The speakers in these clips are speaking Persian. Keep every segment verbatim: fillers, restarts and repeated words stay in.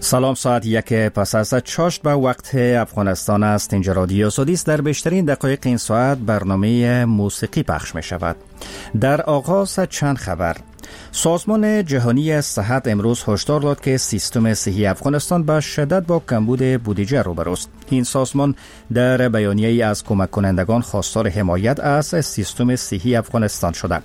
سلام، ساعت یک پس از چاشت به وقت افغانستان است. اینجا رادیو آزادی است. در بیشترین دقایق این ساعت برنامه موسیقی پخش می شود. در آغاز چند خبر. سازمان جهانی صحت امروز هشدار داد که سیستم صحی افغانستان به شدت با کمبود بودجه روبروست. این سازمان در بیانیه‌ای از کمک کنندگان خواستار حمایت از سیستم صحی افغانستان شده.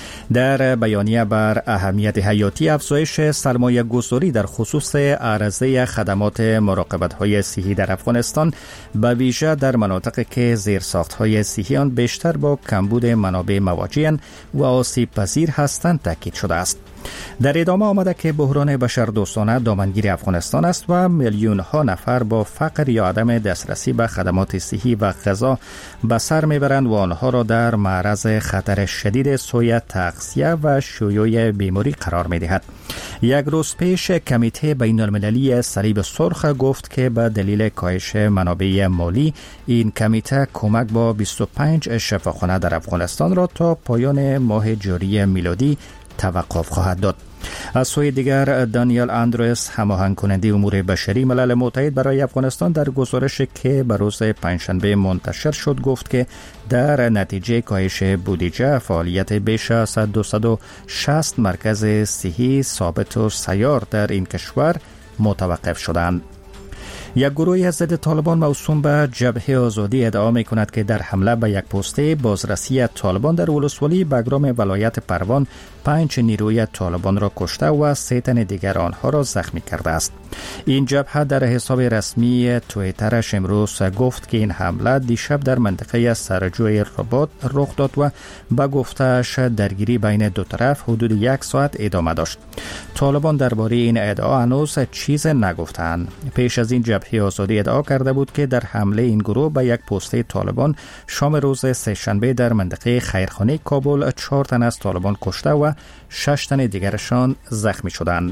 در بیانیه بر اهمیت حیاتی افزایش سرمایه گذاری در خصوص عرضه خدمات مراقبت های صحی در افغانستان به ویژه در مناطقی که زیرساخت های صحی آن بیشتر با کمبود منابع مواجه‌اند و آسیب پذیر هستند تاکید شده است. در ادامه آمده که بحران بشردوستانه دامنگیر افغانستان است و میلیون ها نفر با فقر یا عدم دسترسی به خدمات صحی و غذا به سر میبرند و آنها را در معرض خطر شدید سوء تغذیه و شیوع بیماری قرار میدهد. یک روز پیش کمیته بین المللی صلیب سرخ گفت که به دلیل کاهش منابع مالی این کمیته کمک با بیست و پنج شفاخانه در افغانستان را تا پایان ماه جاری میلادی توقف خواهد داد. از سوی دیگر دانیل اندروس، هماهنگ کننده امور بشری ملل متحد برای افغانستان، در گزارشی که به روز پنجشنبه منتشر شد گفت که در نتیجه کاهش بودجه فعالیت بیش از دویست و شصت مرکز صحی ثابت و سیار در این کشور متوقف شدند. یک گروهی از ضد طالبان موسوم به جبهه آزادی ادعا می کند که در حمله به یک پسته بازرسی طالبان در ولسوالی بگرام ولایت پروان پنج نیروی طالبان را کشته و سه تن دیگر آنها را زخمی کرده است. این جبهه در حساب رسمی توییترش امروز گفت که این حمله دیشب در منطقه سرجوی رباط رخ داد و به گفته‌اش درگیری بین دو طرف حدود یک ساعت ادامه داشت. طالبان درباره این ادعا هنوز چیز نگفتند. پیش از این جبهه آزادی ادعا کرده بود که در حمله این گروه به یک پسته طالبان شام روز سه‌شنبه در منطقه خیرخانه کابل چهار تن از طالبان کشته و شش تن دیگرشان زخمی شدند.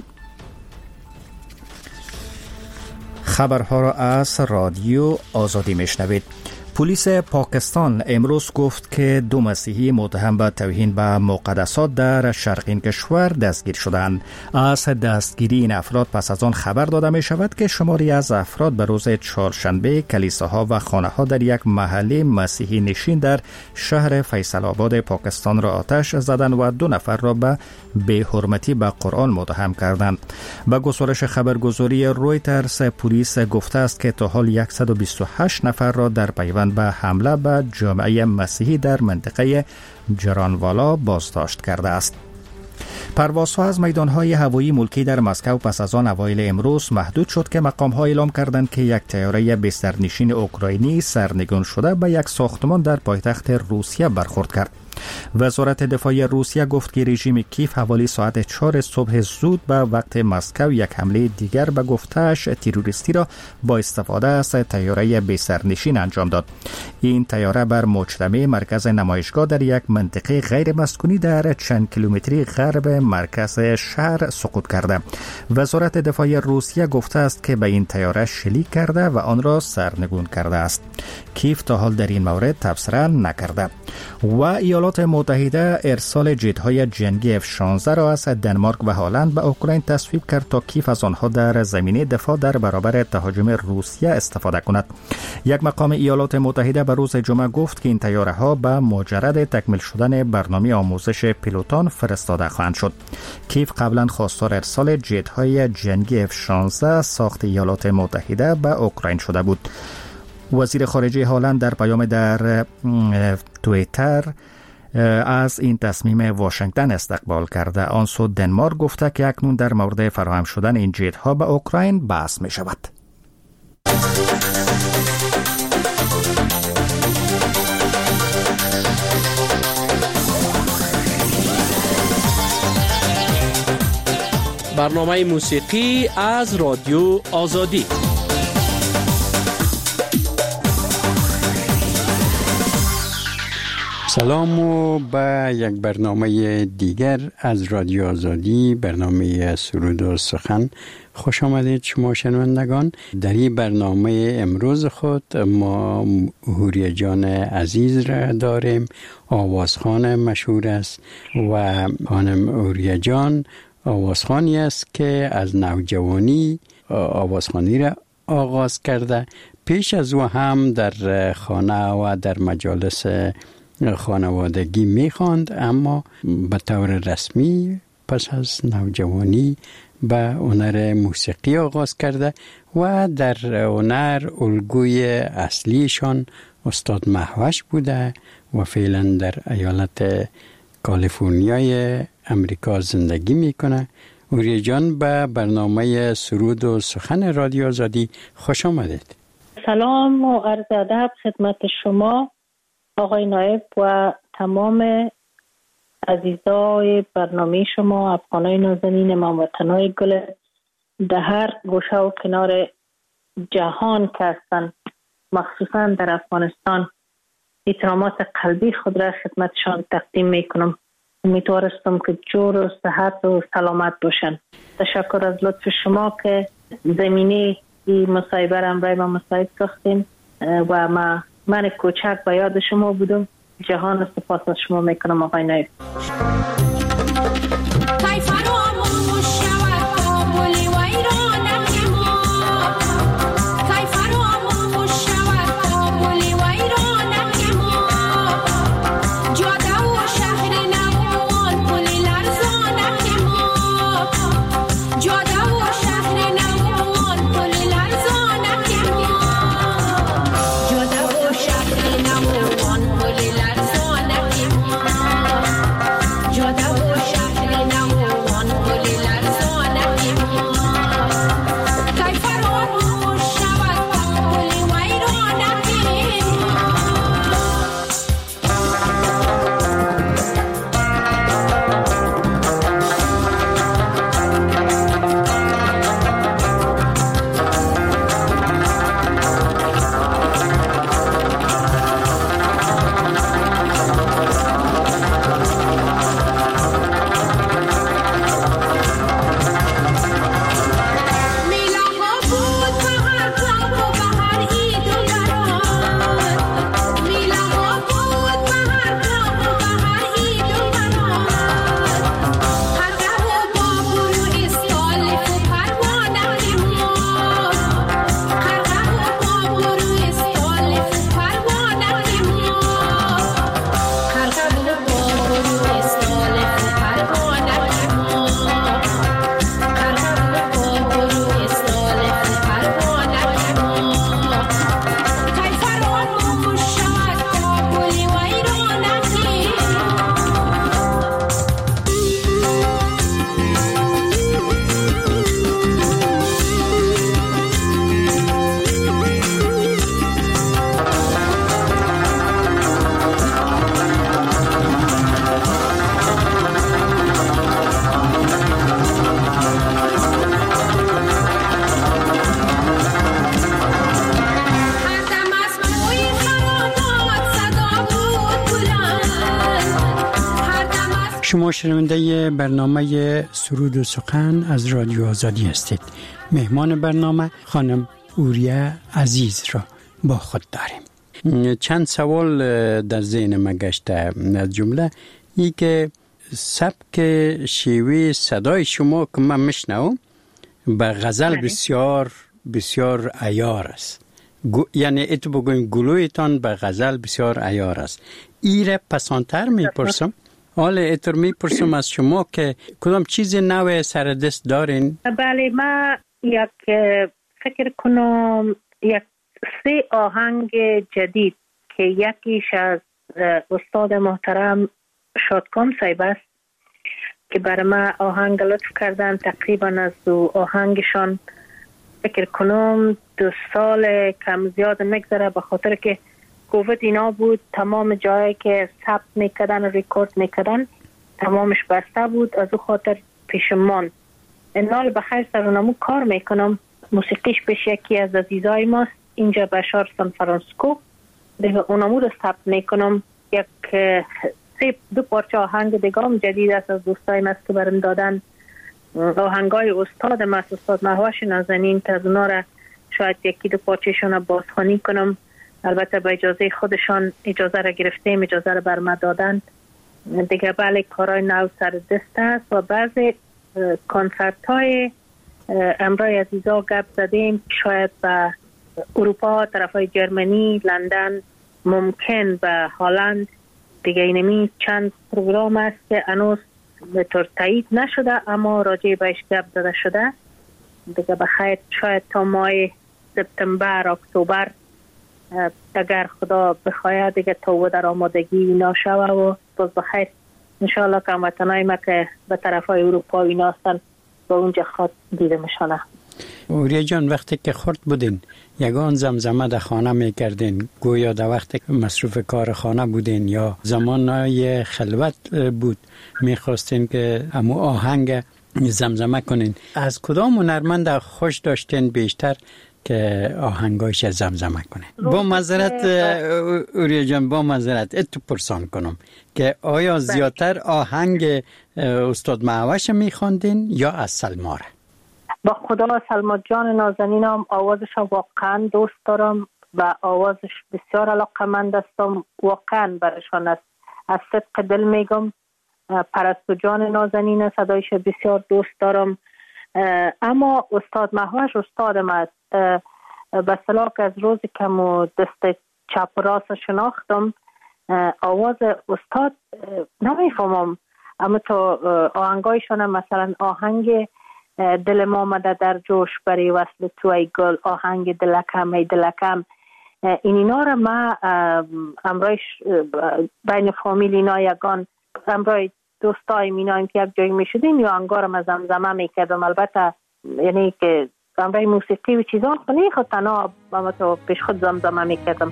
خبرها را از رادیو آزادی میشنوید. پلیس پاکستان امروز گفت که دو مسیحی متهم به توهین به مقدسات در شرق این کشور دستگیر شدند. از دستگیری این افراد پس از آن خبر داده می شود که شماری از افراد به روز چهارشنبه کلیساها و خانه‌ها در یک محله مسیحی نشین در شهر فیصل آباد پاکستان را آتش زدند و دو نفر را به بی‌حرمتی به قرآن متهم کردند. به گزارش خبرگزاری رویترز پلیس گفته است که تا حال صد و بیست و هشت نفر را در پیوند به حمله به جامعه مسیحی در منطقه جرانوالا بازداشت کرده است. پروازها از میدانهای هوایی ملکی در مسکو پس از آن اوایل امروز محدود شد که مقام‌ها اعلام کردند که یک طیاره بسترنشین اوکراینی سرنگون شده به یک ساختمان در پایتخت روسیه برخورد کرد. وزارت دفاع روسیه گفت که رژیم کیف حوالی ساعت چهار صبح زود به وقت مسکو یک حمله دیگر به گفته‌اش تروریستی را با استفاده از طیاره بسترنشین انجام داد. این طیاره بر مجتمع مرکز نمایشگاه در یک منطقه غیر مسکونی در چند کیلومتری غرب مرکز شهر سقوط کرده. وزارت دفاع روسیه گفته است که به این طیاره شلیک کرده و آن را سرنگون کرده است. کیف تا حال در این مورد تبصره نکرده. و ایالات متحده ارسال جت‌های جنگی اف شانزده را از دنمارک و هلند به اوکراین تصویب کرد تا کیف از آنها در زمینه دفاع در برابر تهاجم روسیه استفاده کند. یک مقام ایالات متحده به روز جمعه گفت که این طیاره‌ها به مجرد تکمیل شدن برنامه آموزش پیلوتان فرستاده خواهند شد. کیف قبلا خواستار ارسال جت‌های جنگی اف شانزده ساخت ایالات متحده به اوکراین شده بود. وزیر خارجه هلند در پیام در توییتر از این تصمیم واشنگتن استقبال کرده. آن سو دنمارک گفته که اکنون در مورد فراهم شدن این جت ها به اوکراین بحث می شود. برنامه موسیقی از رادیو آزادی. سلام و به یک برنامه دیگر از رادیو آزادی، برنامه سرود و سخن خوش آمدید شما شنوندگان. در این برنامه امروز خود ما هوریه جان عزیز را داریم، آوازخوان مشهور است و خانم هوریه جان آوازخوانی است که از نوجوانی آوازخوانی را آغاز کرده. پیش از او هم در خانه و در مجالس خانوادگی می‌خواند، اما به طور رسمی پس از نوجوانی به هنر موسیقی آغاز کرده و در هنر الگوی اصلیشان استاد مهوش بوده و فعلا در ایالت کالیفرنیای امریکا زندگی میکنه. اوریا جان، به برنامه سرود و سخن رادیو آزادی خوش آمدید. سلام و عرض ادب خدمت شما آقای نایب و تمام عزیزای برنامه شما، افغانای نازنین، هموطنای گل در هر گوشه و کنار جهان که هستند، مخصوصا در افغانستان. احترامات قلبی خود را خدمتشان تقدیم میکنم. امیدوارستم که جور و صحت و سلامت باشن. تشکر از لطف شما که زمینه این مصاحبه را برای ما مساعد ساختیم و ما من کوچک به یاد شما بودم. جهان سپاس از شما میکنم آقای نایب. شما شنونده برنامه سرود و سخن از رادیو آزادی هستید. مهمان برنامه خانم اوریا عزیز را با خود داریم. چند سوال در ذهن من گشته. از جمله ای که سبک شیوه صدای شما که من میشنوم به غزل بسیار بسیار عیار است. یعنی اتو بگویم گلویتان به غزل بسیار عیار است. ایره پسانتر میپرسم. حالا اتر میپرسم از شما که کدام چیز نوع سر دست دارین؟ بله، ما یک فکر کنم یک سه آهنگ جدید که یکیش از استاد محترم شادکام صاحب است که برای ما آهنگ لطف کردن. تقریبا از دو آهنگشان فکر کنم دو سال کم زیاد نگذره، به خاطر که کووید اینا بود، تمام جایی که ثبت میکردن و ریکورد میکردن تمامش بسته بود، از او خاطر پیشمان. انال بخیر سرونمو کار میکنم. موسیقیش پیش یکی از عزیزای ماست اینجا بشار سان فرانسیسکو، دیگه اونمو رو ثبت میکنم. یک سه دو پارچه آهنگ دیگه هم جدید است از دوستای ماست که برم دادن. آهنگای استاد ماست، استاد مهوش نازنین، که از اونا را شاید یکی دو پارچهشون رو بازخوانی کنم. البته با اجازه خودشان اجازه را گرفتیم، اجازه را بر ما دادن دیگه. بله، کارهای نو سر دست است و بعضی کنسرت های امرای عزیزا گپ زدیم، شاید به اروپا، طرف های جرمنی، لندن، ممکن به هلند دیگه. اینمی چند پروگرام است که هنوز به طور تایید نشده اما راجع بهش گپ زده شده دیگه. بخیر شاید تا ماه سپتامبر، اکتبر اگر خدا بخواهد دیگه تو در آمادگی ناشه و باز بخیر انشاءالله که هموطنای ما که به طرف های اروپا اینا هستن با اونجا خود دیده میشانه. اوریا جان، وقتی که خرد بودین یگان زمزمه در خانه میکردین، گویا در وقتی که مصروف کار خانه بودین یا زمانهای خلوت بود میخواستین که امو آهنگ زمزمه کنین، از کدام هنرمند خوش داشتین بیشتر که آهنگایش زمزمه کنه؟ با معذرت اوریا جان، با معذرت اتو پرسان کنم که آیا زیادتر آهنگ استاد معوش میخواندین یا از سلما؟ با خدا سلما جان نازنینم آوازش واقعا دوست دارم و آوازش بسیار علاقمند هستم، واقعا برشان است، از صدق دل میگم. پرستو جان نازنین صدایش بسیار دوست دارم، اما استاد مهوش استادم است. به صلاح که از روزی که مو دست چپ راست شناختم آواز استاد نمیفهمم، اما تو آهنگایشان مثلا آهنگ دل ما آمده در جوش بری وصل تو ای گل، آهنگ دلکم ای دلکم، این اینا را ما امرایش بین فامیل اینا یگان امرای دوستای مینایم که یک جایی میشدیم یا انگارم از زمزمه میکردم. البته یعنی که امرای موسیقی و چیزان خونی خود تنها اما تو پیش خود زمزمه میکردم.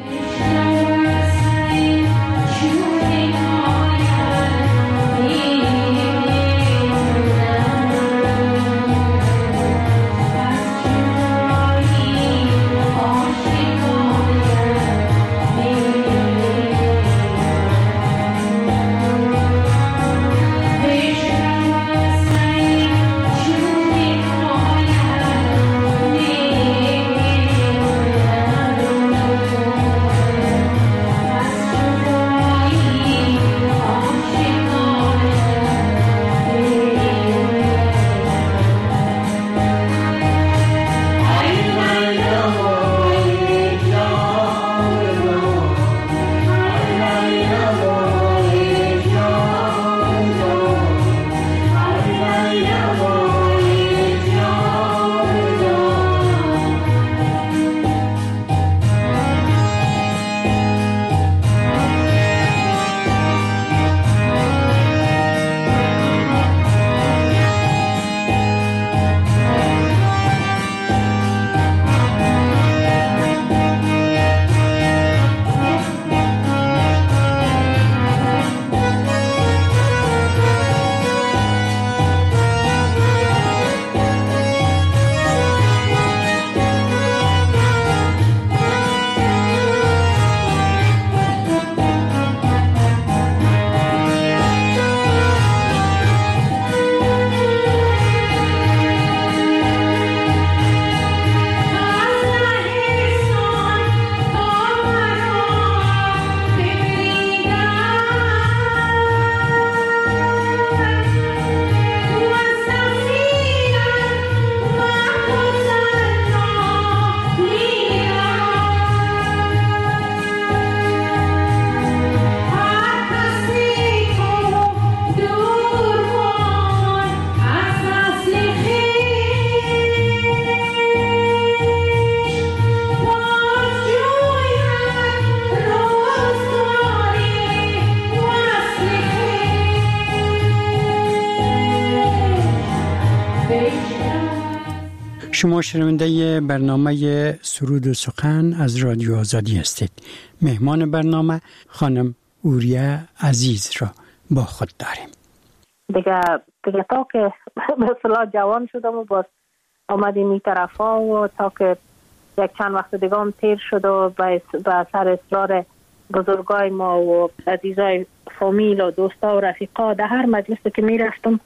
شما شنونده برنامه سرود و سخن از رادیو آزادی هستید. مهمان برنامه خانم اوریا عزیز را با خود داریم. دیگه دیگه تا که مثلا جوان شدم و باز آمدیم این طرفا و تا که یک چند وقت دیگه هم تیر شد و به اثر اصرار بزرگای ما و عزیزای فامیل و دوستا و رفیقا در هر مجلسی که می رفتم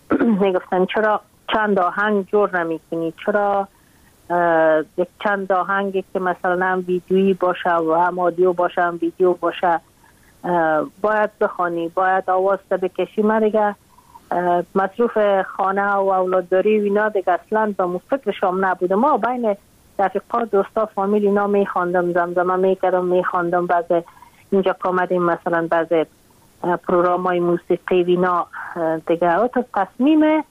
می گفتن چرا چند آهنگ جور نمی کنی، چرا یک چند آهنگی که مثلا هم ویدیویی باشه و هم آدیو باشه هم ویدیو باشه باید بخوانی، باید آواز تا بکشی. من دیگه مصروف خانه و اولادداری و اینا دیگه اصلا به فکرشام نبوده. ما بین رفیقا دوستا فامیل اینا میخواندم، زمزمه میکردم، میخواندم، بعضی اینجا کامدیم مثلا بعضی پروگرام های موسیقی و اینا دیگه. تا تصمیم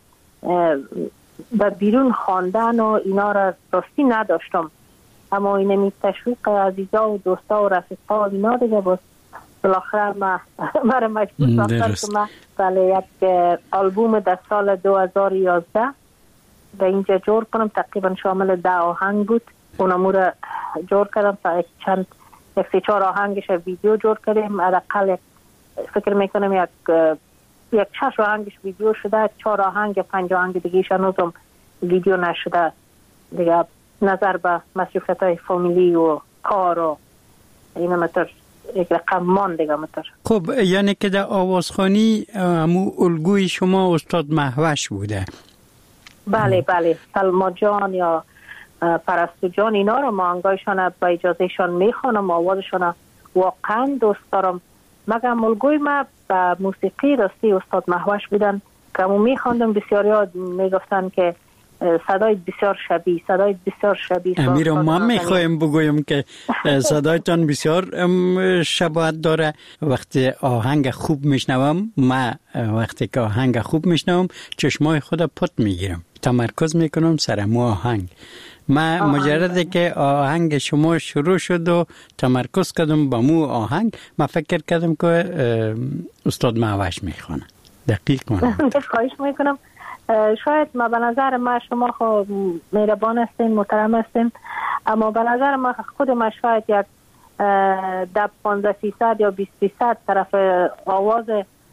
به بیرون خواندن و اینا را راستی نداشتم، اما این می تشویق عزیزا و دوستا و رفیقا و اینا دیگه باز بالاخره ما مرا مجبور ساختن که من بله یک آلبوم در سال دو هزار و یازده به اینجا جور کنم. تقریبا شامل ده آهنگ بود. اونمو را جور کردم تا چند یک سه چهار آهنگش ویدیو جور کردیم. حداقل فکر میکنم یک یک شش آهنگش ویدیو شده، چهار آهنگ پنج آهنگ دیگه‌ش هنوزم ویدیو نشده دیگه. نظر به مصروفیت‌های فامیلی و کار و اینا متر یک رقم مان دیگه متر. خب یعنی که در آوازخوانی همو الگوی شما استاد مهوش بوده؟ بله بله، سلما جان یا پرستو جان اینا رو ما انگایشان با اجازهشان میخوانم، آوازشان واقعا دوست دارم. مگم الگوی ما به موسیقی راستی استاد مهوش بودن که همون میخواندم. بسیاری ها میگفتن که صدای بسیار شبیه، صدای بسیار شبیه. امیر ما میخوایم بگویم که صدایتان بسیار شباهت داره. وقتی آهنگ خوب میشنوم، ما وقتی که آهنگ خوب میشنوم چشمای خود پت میگیرم، تمرکز میکنم سر مو آهنگ. ما مجرد که آهنگ شما شروع شد و تمرکز کردم با مو آهنگ، ما فکر کردم که استاد مهوش میخوانه. دقیق کنم. خواهش میکنم. شاید ما به نظر ما شما خود مهربان هستین، محترم هستین، اما به نظر ما خود ما شاید یک ده پانزده فیصد یا بیست فیصد طرف آواز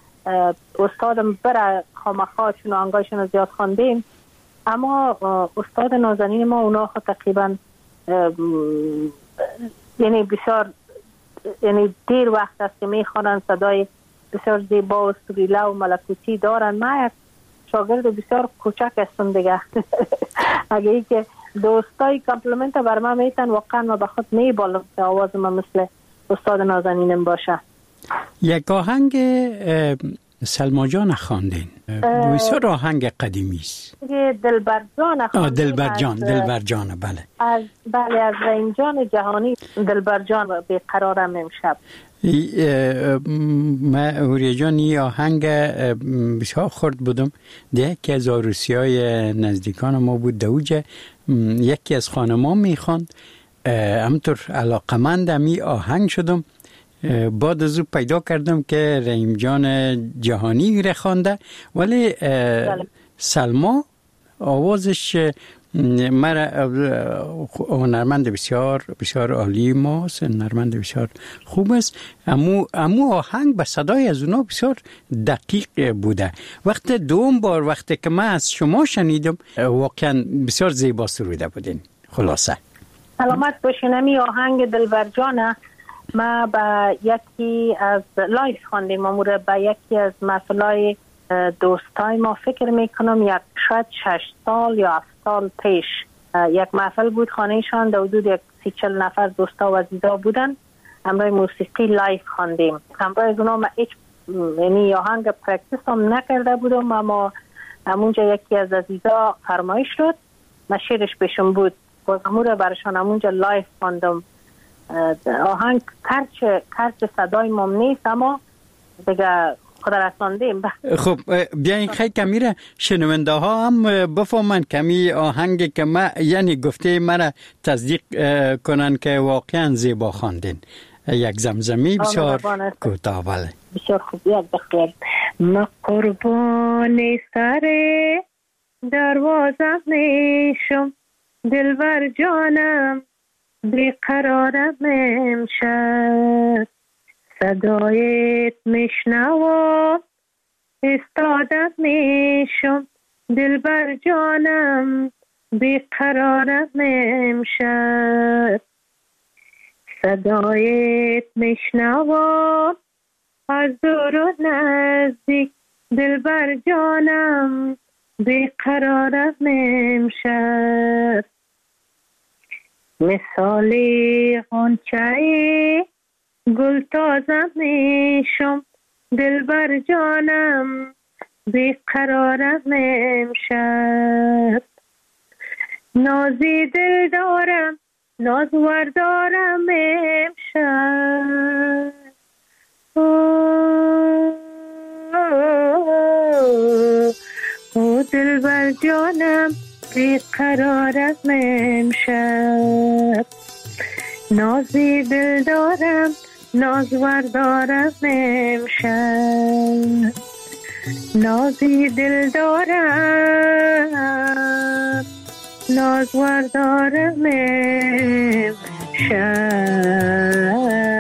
استادم بره خامخا چون آنگایشون زیاد خواندیم. اما استاد نازنین ما اونا خود تقریبا یعنی بسیار یعنی دیر وقت است که میخوانن، صدای بسیار زیبا و سریله و ملکوتی دارن. ما یک شاگرد بسیار کوچک هستم دیگه. اگه ای که دوستای کامپلیمنت بر من میتن واقعا ما به خود میبالم که آواز ما مثل استاد نازنینم باشه. یک آهنگ سلما جان خواندین، بسیار آهنگ قدیمی است. دلبر جان خواندین. دلبر جان، دلبر جان بله. از بله از رحیم جان جهانی دلبر جان بیقرارم امشب. من هوری جان این آهنگ بسیار خورد بودم. یکی از عروسی های نزدیکان ما بود دوجه، یکی از خانمان میخواند، همطور علاقمند می آهنگ شدم. بعد از او پیدا کردم که رحیم جان جهانی را خوانده، ولی سلما آوازش مرا هنرمند بسیار بسیار عالی ماست، هنرمند بسیار خوب است. امو امو آهنگ به صدای از اونا بسیار دقیق بوده. وقت دوم بار وقتی که من از شما شنیدم واقعا بسیار زیبا سروده بودین. خلاصه سلامت باشین. امی آهنگ دلبر جانه ما با یکی از لایف خواندیم، امور با یکی از محفلای دوستای ما فکر میکنم یک شاید شش سال یا هفت سال پیش یک محفل بود. خانهشان در حدود یک سی چل نفر دوستا و عزیزا بودن. همراه موسیقی لایف خواندیم. همراه از اونا ما هیچ یعنی آهنگ پرکتیس هم نکرده بودم، اما همونجا یکی از عزیزا فرمایش شد ما شعرش بهشون بود، باز امور برشان همونجا لایف خواندم. آهنگ کرچ کرچ صدای مام نیست، اما دیگه خود رساندیم. خب بیاین خیلی کمی را شنونده ها هم بفهمن کمی آهنگ که ما یعنی گفته مرا تصدیق کنن که واقعا زیبا خواندین. یک زمزمی بسیار کوتاه. بله بسیار خوب. یک بخیر. ما قربان سر دروازه میشم، دلبر جانم بیقرارم امشب، صدایت میشنوم استادم میشم، دلبر جانم بیقرارم امشب، صدایت میشنوم از دور و نزدیک، دلبر جانم بیقرارم امشب، مثالی غنچه گل تازه میشم، دلبر جانم بیقرارم امشب. نازی دل دارم نازور دارم امشب. او دل بر جانم بیقرارم امشب. نازی دل دارم نازور دارم امشب. نازی دل دارم نازور دارم امشب.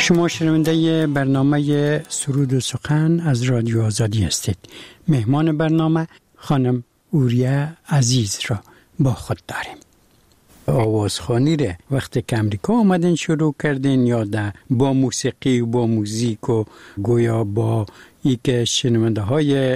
شما شنونده برنامه سرود و سخن از رادیو آزادی هستید. مهمان برنامه خانم اوریه عزیز را با خود داریم. آوازخوانی را وقتی که امریکا آمدین شروع کردین یا ده با موسیقی و با موزیک و گویا با ای که شنونده های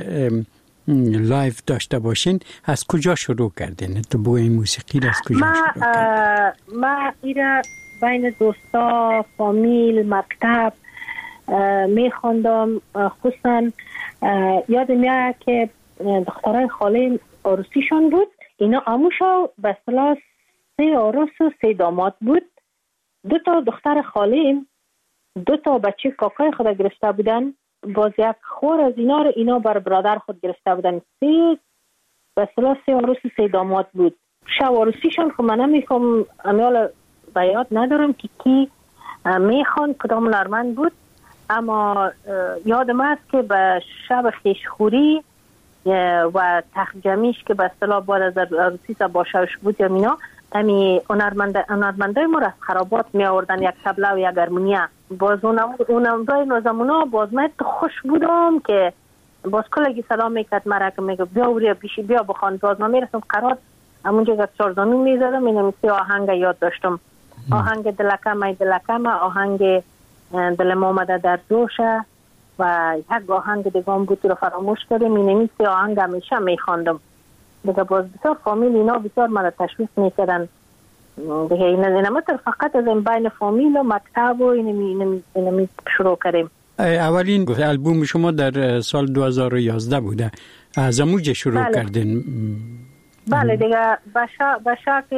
لایف داشته باشین از کجا شروع کردین؟ تو با این موسیقی را از کجا ما شروع کردین؟ ما ایره بین دوستا، فامیل، مکتب می خوندم. خصوصا یادم میاد که دخترای خاله عروسیشون بود، اینا آموشا به اصطلاح سه عروس و سه داماد بود. دو تا دختر خاله دو تا بچه کاکای خود گرفته بودن، باز یک خور از اینا رو اینا بر برادر خود گرفته بودن. سه به اصطلاح سه عروس و سه داماد بود. شب عروسیشون خب من نمیخوام امیال بیاد ندارم که کی میخوان کدام نرمند بود، اما یادم است که به شب خیشخوری و تخت جمیش که به اصطلاح بعد از عروسی باشه بود یا مینا امی هنرمندای ما را از خرابات می آوردن، یک تبله و یک هارمونیا. باز اونم دای نازمونا باز من خوش بودم که باز کلگی سلام میکرد مرا که میگه بیا وریا بیشی بیا بخوان. باز من میرسم قرار همونجا که چارزانو میزدم اینم سی آهنگ یاد داشتم. آهنگ دلکم ای دلکم، آهنگ دلم آمده در جوشه و یک آهنگ دیگه هم بود رو فراموش کردم. اینمی سی آهنگ همیشه میخواندم دیگه. باز بسیار فامیل اینا بسیار مرا تشویق میکردن دیگه. این اینم فقط از این بین فامیل و مکتب و اینمی اینمی شروع کردیم. اولین البوم شما در سال دو هزار و یازده بوده، از اموجه شروع بله. کردین؟ بله دیگه به شکل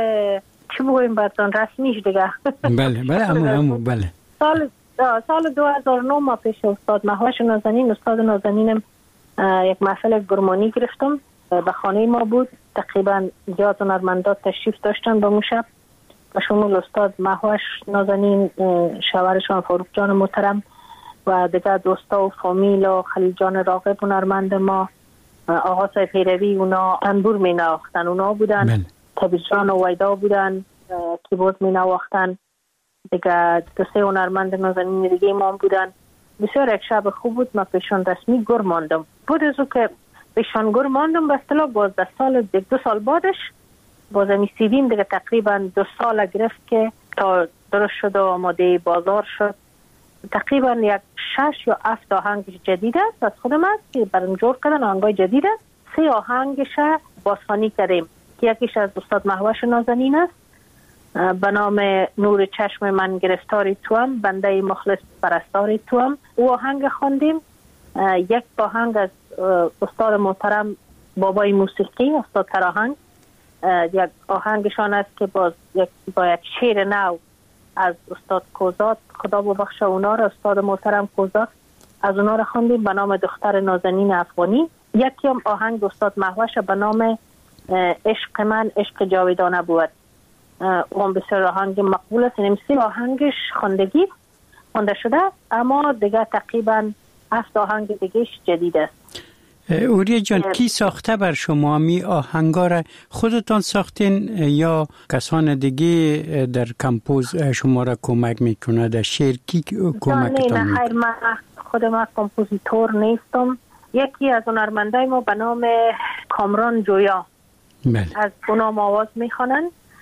چی بگویم براتون رسمیش دیگه. بله بله امو امو بله. سال سال دو هزار و نه ما پیش استاد مهوش نازنین استاد نازنینم یک محفل گرمانی گرفتم، به خانه ما بود. تقریبا زیاد هنرمندان تشریف داشتن به شب و شمول استاد مهوش نازنین، شوهرشان فاروق جان محترم و دیگه دوستا و فامیل و خلیل جان راغب هنرمند ما، آقا صاحب پیروی اونا انبور می نواختن اونا بودن، تبیز جان و ویدا بودن کیبورد می نواختن دیگه. دو سه هنرمند نازنین دیگه ما بودن. بسیار یک شب خوب بود. ما پیشان رسمی گر ماندم. بود از او که پیشان گر ماندم به اصطلاح باز در سال دو سال بعدش باز می سیدیم دیگه تقریبا دو سال گرفت که تا درست شد و آماده بازار شد. تقریبا یک شش یا هفت آهنگ جدید است از خودم است که برام جور کردن آهنگای جدید است. سه آهنگش بازخوانی کردیم که یکیش از استاد مهوش نازنین است به نام نور چشم من گرفتاری توام، بنده مخلص پرستاری توام. او آهنگ خواندیم. یک آهنگ از استاد محترم بابای موسیقی استاد تراهنگ، یک آهنگشان است که باز یک با یک شعر نو از استاد کوزات، خدا ببخشه اونا را، استاد محترم کوزات، از اونا را خواندیم به نام دختر نازنین افغانی. یکی هم آهنگ استاد مهوش به نام عشق من عشق جاودانه بود. اون بسیار آهنگ مقبول است. این سی آهنگش خواندگی خونده شده، اما دیگه تقریبا هفت آهنگ دیگهش جدید است. اوریه جان کی ساخته بر شما می آهنگا را؟ خودتان ساختین یا کسان دیگه در کمپوز شما را کمک میکنه؟ در شعر کی کمکتان نه خیر من خودم کمپوزیتور نیستم. یکی از هنرمندای ما به نام کامران جویا بله. از اونا آواز میخوانن.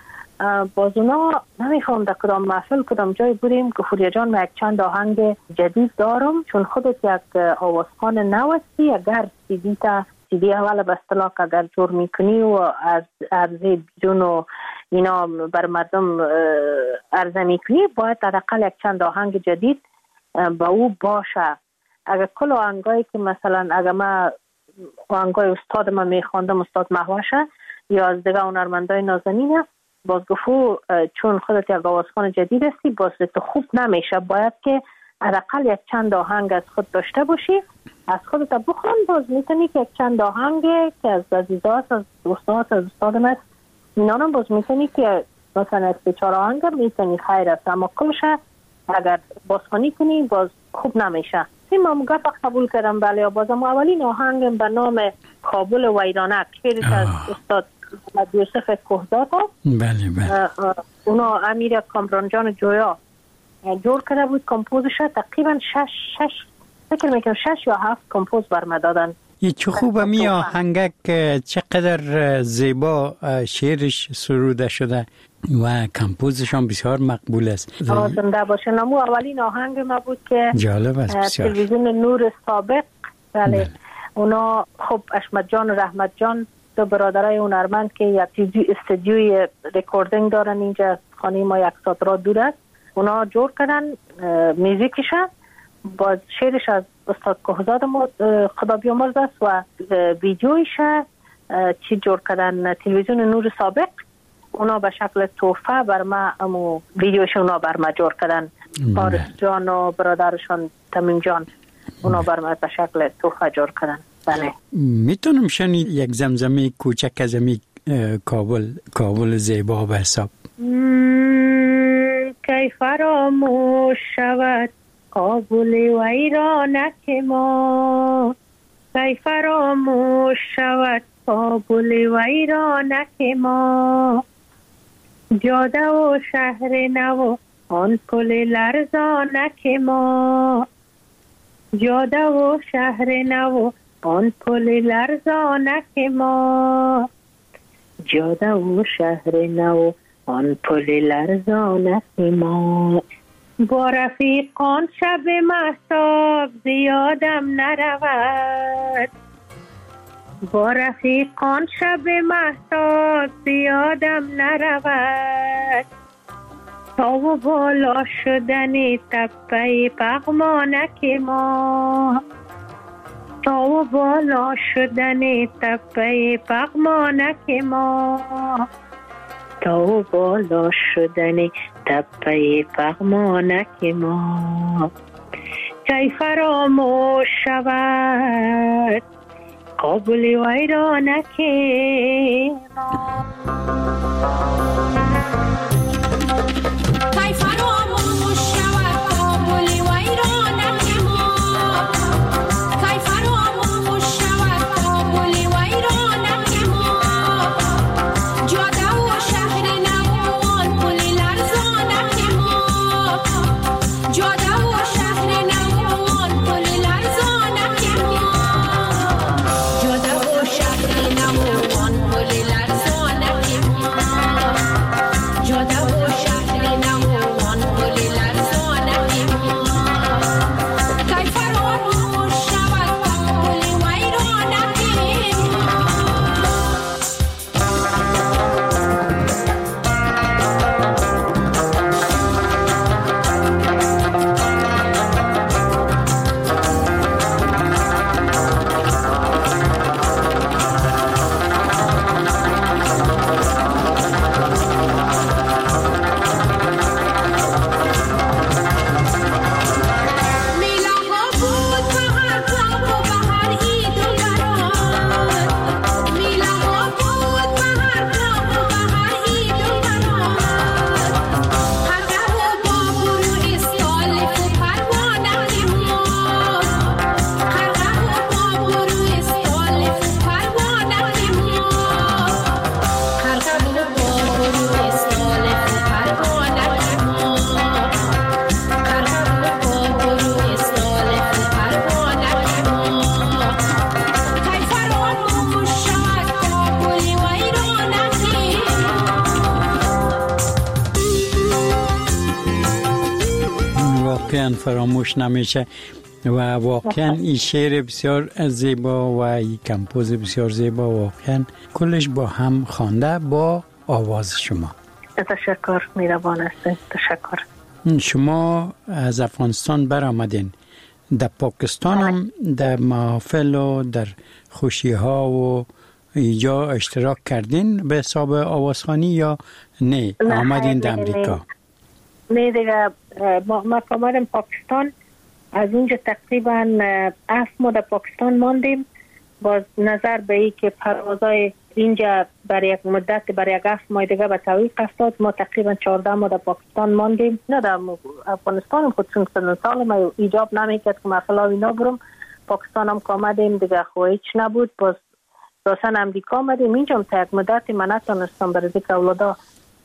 باز اونا نمیخوام در کدام محفل کدام جای بودیم که فوریا جان من یک چند آهنگ جدید دارم، چون خودت یک آوازخوان نوستی، اگر سیدی تا سیدی اول به اصطلاح اگر جور میکنی و از عرضه بیرون و اینا بر مردم عرضه میکنی، باید حداقل یک چند آهنگ جدید با او باشه. اگر کل آهنگایی که مثلا اگر من آهنگای استاد من میخواندم استاد مهوشه یا از دیگه هنرمندای نازنینه، باز گفو چون خودت یک آوازخوان جدید هستی باز تو خوب نمیشه، باید که حداقل یک چند آهنگ از خود داشته باشی، از خودت بخوان. باز میتونی که یک چند آهنگ که از عزیزات از دوستات از استادم است اینا هم باز میتونی که مثلا از چهار آهنگ میتونی خیر است، اما کلش اگر بازخوانی کنی باز خوب نمیشه. ما مگفت قبول کردم. بله بازم اولین آهنگ به نام کابل ویرانک که از استاد یوسف کوهزاد است. بله بله. اونا امیر کامران جان جویا جور کرده بود کمپوزش. تقریبا شش شش فکر میکنم شش یا هفت کمپوز برم دادن. یه چه خوبه می آهنگک چقدر زیبا شعرش سروده شده و کمپوزش هم بسیار مقبول است. زنده باشه. نمو اولین آهنگ ما بود که جالب است بسیار. تلویزیون نور سابق. بله. اونا خب اشمت جان و رحمت جان دو برادرای هنرمند که یک استودیوی رکوردینگ دارن اینجا خانه ما یک ساعت را دور است. اونا جور کردن میوزیکش با شعرش از استاد کهزاد ما خدا بیامرز است و ویدیویش چی جور کردن تلویزیون نور سابق. اونا به شکل تحفه بر ما امو ویدیوش اونا بر ما جور کردن. آرس جان و برادرشان تمیم جان اونا بر ما به شکل تحفه جور کردن. بله. میتونم شنید یک زمزمه کوچک از امی کابل کابل زیبا به حساب؟ کی فراموش شود کابل ویرانک ما، کی فراموش شود کابل ویرانک ما، جاده و شهر نو آن پل لرزانک ما، جاده و شهر نو آن پل لرزانک ما، جاده و شهر نو آن پل لرزانک ما. با رفیقان شب مهتاب زیادم نرود، با رفیقان شب مهتاب زیادم نرود، تا و بالا شدن تپه پغمانک ما، تا و بالا شدن تپه پغمانک ما، تا و بالا شدن تپه پغمانک ما. کی فراموش شود کابل ویرانک ما. کی فراموش شود کابل ویرانک ما، کی فراموش شود کابل ویرانک ما، جاده و شهر نوان پل لرزانک ما، جاده و شهر نوان پل لرزانک ما، جاده و شهر نوان پل لرزانک ما، جاده و شهر نوان پل لرزانک ما. کی فراموش شود کابل ویرانک میله ها بود به هر باغ و به هر عید و برات، میله ها بود به هر باغ و به هر عید و برات، هر ره و بابور و استالف و پروانک ما، هر ره و بابور و استالف و پروانک ما، هر ره و بابور و استالف و پروانک ما، هر ره و بابور و استالف و پروانک ما. کی فراموش شود کابل ویرانک واقعا فراموش نمیشه و واقعا این شعر بسیار زیبا و این کمپوز بسیار زیبا واقعا کلش با هم خوانده با آواز شما. تشکر میروان است. تشکر. شما از افغانستان برآمدین، در پاکستان هم در محافل و در خوشی ها و اینجا اشتراک کردین به حساب آوازخوانی یا نه آمدین در امریکا؟ نه دیگه ما, ما آمدیم پاکستان. از اونجا تقریبا هفت ماه در پاکستان ماندیم. باز نظر به ای که پروازای اینجا برای یک مدت برای یک هفت ماه دیگه به تعویق افتاد، ما تقریبا چهارده ماه در پاکستان ماندیم. نه در افغانستان خود چون سن سال ما ایجاب نمیکرد که مثلا اینا برم. پاکستان هم آمدیم دیگه خو هیچ نبود. باز راسن امریکا آمدیم. اینجا هم تا یک مدت من نتونستم برای دیگه اولادا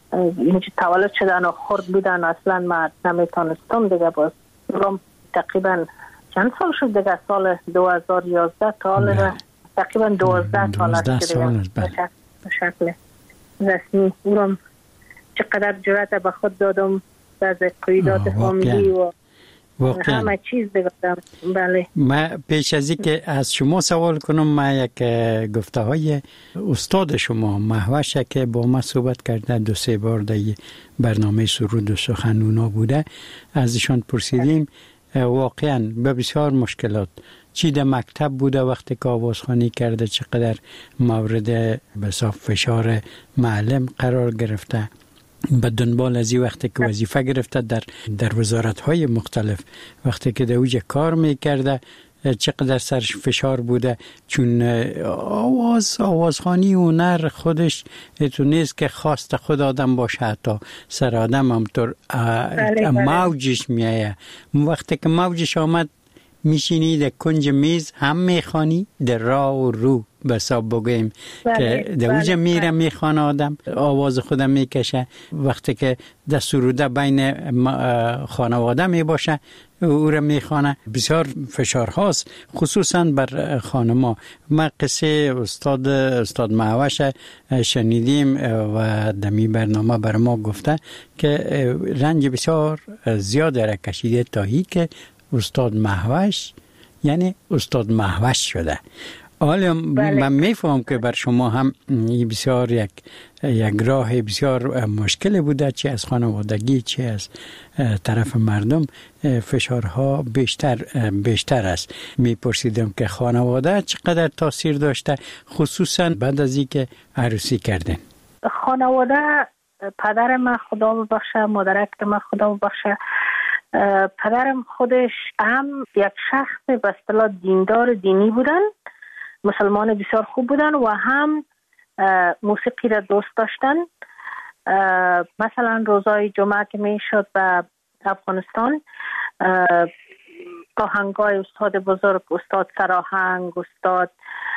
اینجا تولد شدن و خرد بودن، اصلا ما نمیتونستم دیگه. باز برام تقریبا چند سال شد دیگه، سال دو هزار و یازده تا حالا تقریبا دوازده سال است دیگه به شکل رسمی. برام چقدر جرأت به خود دادم از قیادات فامیلی و واقعا همه چیز دیگه. بله. ما پیش از اینکه از شما سوال کنم، ما یک گفته های استاد شما مهوشه که با ما صحبت کرده دو سه بار در برنامه سرود و سخن اونا بوده، ازشان پرسیدیم واقعا به بسیار مشکلات چی در مکتب بوده وقتی که آوازخوانی کرده، چقدر مورد بساط فشار معلم قرار گرفته، به دنبال از این وقتی که وظیفه گرفته در در وزارت‌های مختلف، وقتی که در اوج کار میکرده چقدر سرش فشار بوده، چون آواز آوازخوانی هنر خودش تو نیست که خواست خود آدم باشه، حتی سر آدم همطور موجش میایه. وقتی که موجش آمد میشینی در کنج میز هم میخوانی در راه و رو بساب بگویم که در اوج میره میخوانه آدم آواز خودم میکشه. وقتی که در سروده بین خانواده میباشه او را میخوانه. بسیار فشار هاست خصوصا بر خانما. ما قصه استاد استاد مهوش شنیدیم و دمی برنامه بر ما گفته که رنج بسیار زیاد را کشیده تا هی که استاد مهوش یعنی استاد مهوش شده. حالا من میفهم که بر شما هم بسیار یک یک راه بسیار مشکل بوده، چه از خانوادگی چه از طرف مردم فشارها بیشتر بیشتر است. میپرسیدم که خانواده چقدر تاثیر داشته، خصوصا بعد از اینکه عروسی کردن. خانواده، پدر من خدا ببخشه، مادرک من خدا ببخشه، پدرم خودش هم یک شخص به اصطلاح دیندار دینی بودن، مسلمان بسیار خوب بودن و هم موسیقی را دوست داشتن. مثلا روزای جمعه که می شد به افغانستان، آهنگای استاد بزرگ، استاد سراهنگ، استاد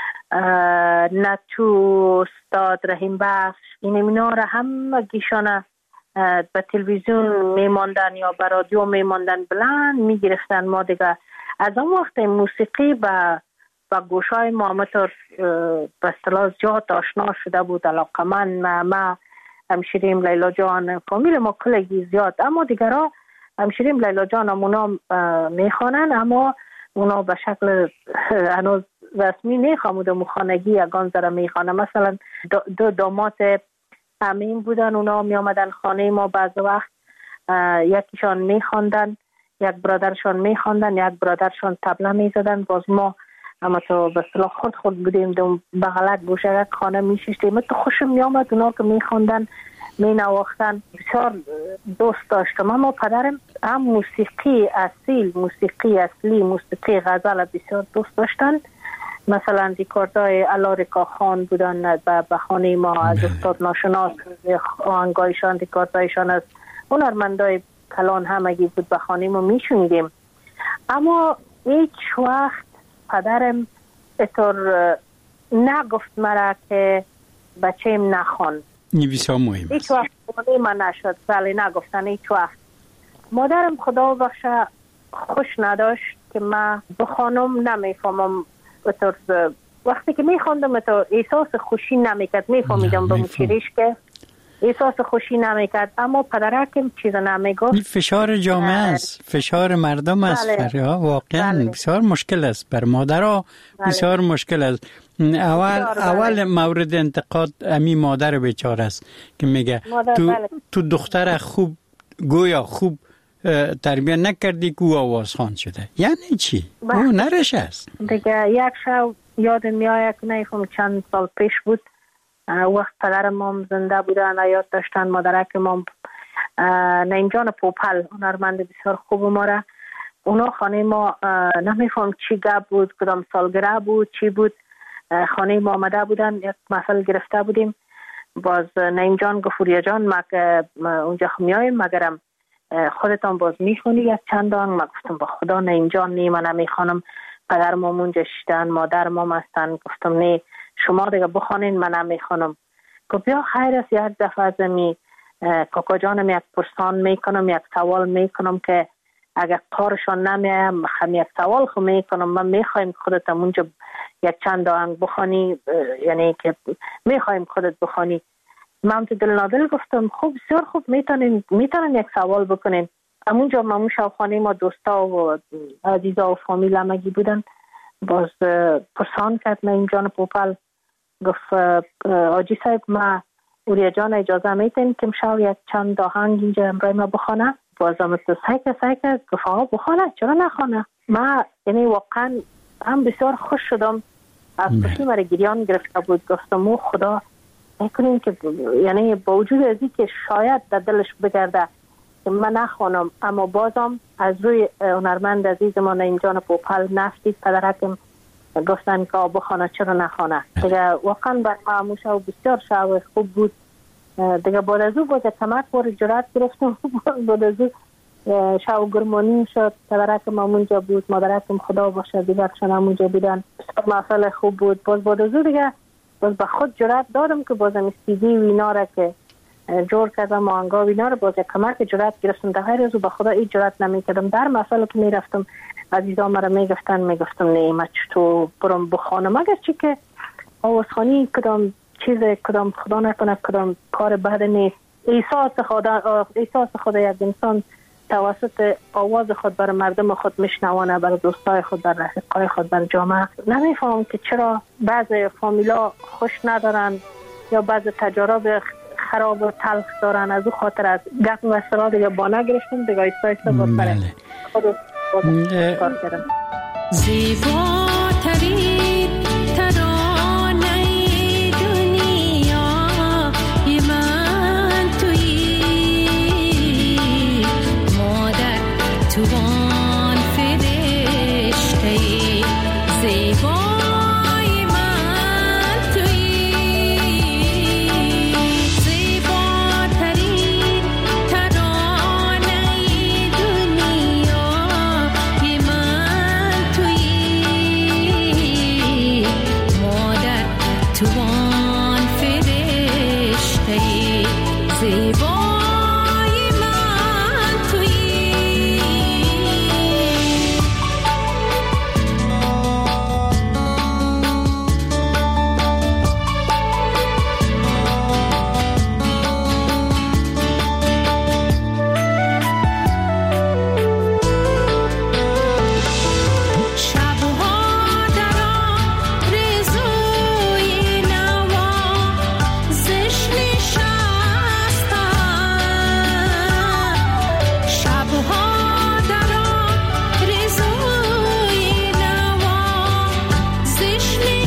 نتو، استاد رحیم بخش، این اینا را هم گیشانه به تلویزیون میماندن یا به رادیو میماندن، بلند میگرفتن. ما دیگه از اون وقت موسیقی به با گوشای ما همطور به اصطلاح زیاد آشنا شده بود. علاقه من ما, ما همشیریم لیلا جان، فامیل ما کلگی زیاد، اما دیگر ها همشیریم لیلا جان هم اونا میخوانن، اما اونا به شکل هنوز رسمی میخوامود مخانگی یگان ذره میخوانن. مثلا دو داماد امین بودن، اونا می آمدن خانه ما بعض وقت، یکیشان میخواندن، یک برادرشان میخواندن، یک برادرشان طبله میزدن. باز ما اما تو به اصطلاح خود خود بودیم دوم بغلک گوشه یک خانه میشیشتیم. تو خوشم میامد اونا که میخواندن مینواختن، بسیار دوست داشتم. اما پدرم هم موسیقی اصیل، موسیقی اصلی، موسیقی غزل بسیار دوست داشتن. مثلا ریکاردای علارکا خان بودن به خانه ما، از استاد ناشناس آهنگایشان، ریکاردایشان از هنرمندای کلان همگی بود، به خانه ما میشونیدیم. اما هیچ وقت پدرم اطور نگفت مرا که بچه‌ام نخوان. این بسیار مهم است. هیچ وقت خانه من نشد، ولی نگفتن هیچ وقت. مادرم خدا بخشه خوش نداشت که من بخوانم، نمیفهمم. وقتی که میخواندم تو احساس خوشی نمیکرد، میفهمیدم به مچریش که احساس خوشی نمیکرد. اما پدرکم چیز نمیگفت. این فشار جامعه است، فشار مردم است. بله. واقعا بله. بسیار مشکل است بر مادرها، بسیار بله. مشکل است. اول بله. اول مورد انتقاد امی مادر بیچاره است که میگه تو بله. تو دختر خوب گویا خوب تربیت نکردی که آوازخوان شده. یعنی چی؟ او نرش است دیگه. یک شب یادم میآید که نیفهم چند سال پیش بود، وقت پدرم مام زنده بودن، حیات داشتن. مادرک مام نعیم جان پوپل، هنرمند بسیار خوب ما را، اونا خانه ما نمیفهم چی گپ بود، کدام سالگرد بود چی بود، خانه ما آمده بودن، یک محفل گرفته بودیم. باز نعیم جان گفوریا جان ما که اونجا میایم مگرم خودتان باز میخونی یک چند آهنگ. ما گفتم با خدا نعیم جان نی، من نمیخوانم، پدر ما اونجا شدن، مادر ما هستن. گفتم نه شما دیگه بخوانین، من نمیخوانم. گفت بیا خیر است یک دفعه از می کاکا جانم یک پرسان میکنم، یک سوال میکنم که اگر کارشان نمیایم هم یک سوال خو میکنم، من میخوایم خودت اونجا یک چند آهنگ بخوانی، یعنی که میخوایم خودت بخوانی. من تو دل نادل گفتم خوب بسیار خوب، میتونین میتونین یک سوال بکنین. همونجا مامون شاوخانه ما دوستا و عزیزا و فامیل همگی بودن. باز پرسان کرد من این جان پوپل، گفت آجی صاحب ما اوریا جان اجازه میتین که امشب یک چند آهنگ اینجا امرای ما بخونه؟ باز هم مثل سایکه سایکه گفت آقا بخونه، چرا نخونه؟ ما یعنی واقعا هم بسیار خوش شدم، از خوشی مرا گریان گرفته بود. گفتم او خدا میکنیم که یعنی با وجود از این که شاید در دلش بگرده که من نخوانم، اما بازم از روی هنرمند عزیزمان اینجان پوپل نفتید پدرکم گفتن که بخوانه چرا نخوانه. دیگه واقعا بر ما موشا بسیار شعو خوب بود. دیگه بعد از او باز کمک بار جرات گرفتم، بعد از او شعو گرمانی شد. پدرکم همونجا بود، مادرکم خدا باشه دیگرشان همونجا بودن. محفل خوب بود. باز بعد از او دیگه باز به خود جرات دادم که بازم استیدی و اینا را که جور کردم، آهنگا و اینا را باز کمک جرات گرفتم. در غیر از او به خدا این جرات نمی کردم. در محفل که می رفتم عزیزا مرا می گفتن، می گفتم نه من چطور برم بخوانم، اگر چی که آوازخانی کدام چیز کدام خدا نکنه کدام کار بد نیست. احساس خدا احساس خدا یک انسان توسط آواز خود بر مردم خود میشنوانه، بر دوستای خود، بر رفیقای خود، بر جامعه. نمیفهم که چرا بعضی فامیلا خوش ندارن یا بعضی تجارب خراب و تلخ دارن. از او خاطر از گپ و سرا دیگه با نگرفتم دیگه ایستا ایستا با سره خود کار کردم. زیباترین ترانه دنیا من تویی، مادر توان فرشته زیبای من تویی، زیباترین ترانه دنیا من تویی، مادر توان فرشته زیبای من تویی. شبها در آرزوی نوا زش نشستم، شبها در آرزوی نوا زش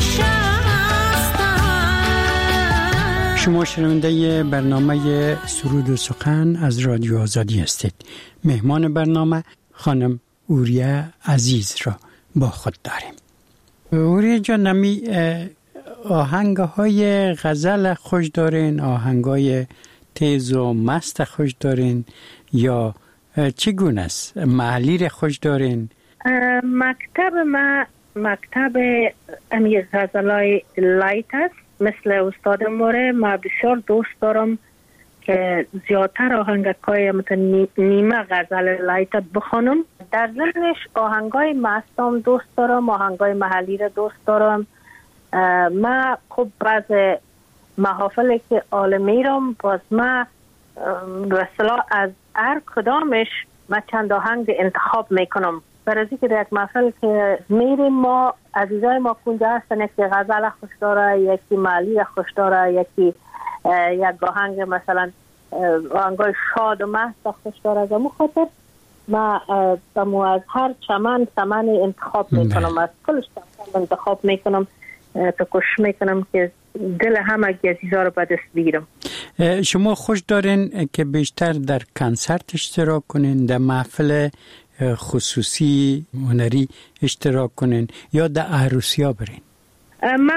نشستم. شما شنونده برنامه سرود و سخن از رادیو آزادی هستید. مهمان برنامه خانم اوریا عزیز را با خود داریم. اوریا جان، نمی آهنگ های غزل خوش دارین، آهنگ های تیز و مست خوش دارین یا چگونه است؟ محلی را خوش دارین؟ مکتب ما مکتب امی غزلای لایت است. مثل استاد موره ما بسیار دوست دارم که زیادتر آهنگای مثل نیمه غزل لایت بخونم. در ضمنش آهنگای مستم دوست دارم، آهنگای محلی را دوست دارم. ما خب بعض محافلی که عالمی رم باز ما به اصطلاح از هر کدامش ما چند آهنگ انتخاب میکنم. برای که در یک محفل که میریم ما عزیزای ما کنجا هستن، یکی غزل خوش داره، یکی محلی خوش داره، یکی یک آهنگ مثلا آهنگای شاد و مست خوش داره. از امو خاطر ما از هر چمن چمن انتخاب میکنم، از کلش چمن انتخاب میکنم تا کوشش میکنم که دل همه عزیزا رو به دست بگیرم. شما خوش دارین که بیشتر در کنسرت اشتراک کنین، در محفل خصوصی هنری اشتراک کنین یا در عروسی ها برین؟ ما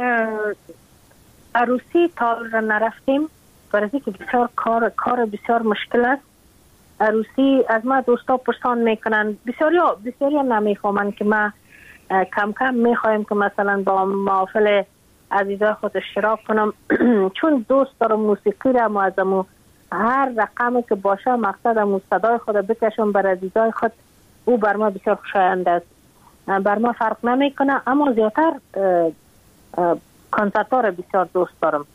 عروسی تا را نرفتیم برای که بسیار کار کار بسیار مشکل است. عروسی از ما دوستا پرسان میکنن، بسیاری بسیاری نمیفهمن که ما کم کم میخوایم که مثلا با محافل عزیزای خود اشتراک کنم چون دوست دارم موسیقی را، ما از امو هر رقمی که باشه مقصدم صدای خود بکشم بر عزیزای خود، او بر ما بسیار خوشایند است. بر ما فرق نمیکنه، اما زیادتر کنسرت ها را بسیار دوست دارم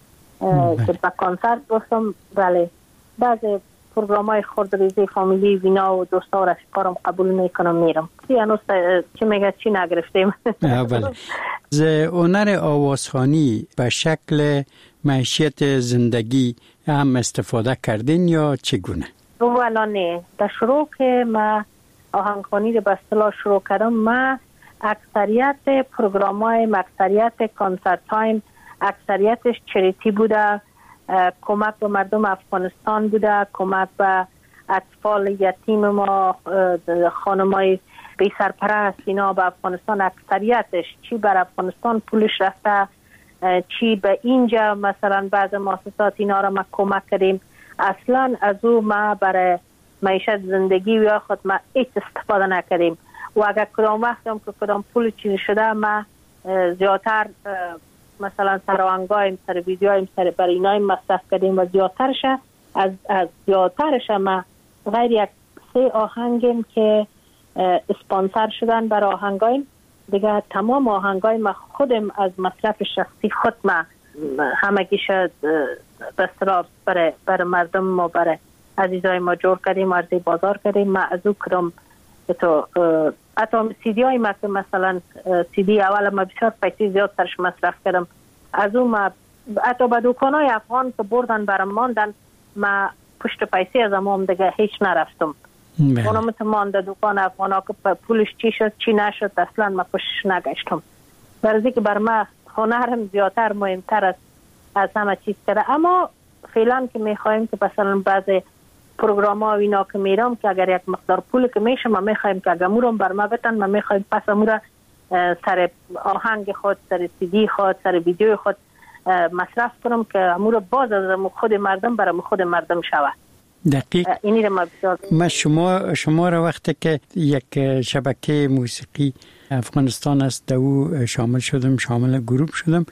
که با کنسرت دوستم. بله، بعضی پروگرام های خردریزی فامیلی وینا و دوستا و رفیقارم قبول میکنم میرم. هنوز چی میگه چی نگرفتیم. بله. از هنر آوازخوانی به شکل معیشت زندگی هم استفاده کردین یا چگونه؟ اولا نه، در شروع که ما آهنگخوانی رو به اصطلاح شروع کردم، ما اکثریت پروگرام های اکثریت کنسرت های اکثریتش چریتی بوده، کمک به مردم افغانستان بوده، کمک به اطفال یتیم ما، خانمای بی سرپرست اینا به افغانستان. اکثریتش چی بر افغانستان پولش رفته، چی به اینجا مثلا بعض مؤسسات اینا را ما کمک کردیم. اصلا از او ما برای معیشت زندگی یا خود ما هیچ استفاده نکردیم و اگر کدام وقتم که کدام پول چیزی شده ما زیادتر مثلا سر آهنگایم، سر ویدیوهایم، سر برای اینای مصرف کردیم و زیادترش از از زیادترش ما غیر یک سه آهنگیم که اسپانسر شدن برای آهنگایم دیگه. تمام آهنگای ما خودم از مصرف شخصی خود ما همگیش به اصطلاح برای برای مردم و برای عزیزای ما جور کردیم، عرضه بازار کردیم. ما از او کدام تو حتی سی دی های ما که مثلا سی دی اول ما بسیار پیسی زیاد ترش مصرف کردم، از او ما حتی به دوکان های افغان که بردن برام ماندن، ما پشت پیسی از امام دیگه هیچ نرفتم. اونا متمانده دوکان افغان ها که پولش چی شد چی نشد اصلا ما پشتش نگشتم. برای که بر ما هنرم زیادتر مهمتر است از همه چیز کرده. اما فعلا که میخوایم که مثلا بعضی پروگرام ها و اینا که میرم که اگر یک مقدار پول که میشه ما میخوایم که اگر مورم بر ما بتن، ما میخوایم پس امورا سر آهنگ خود، سر سی دی خود، سر ویدیو خود مصرف کنم که امورا باز از خود مردم برای خود مردم شود. دقیق. اینی رو ما بسیار ما شما شما را وقتی که یک شبکه موسیقی افغانستان است در او شامل شدم، شامل گروه شدم،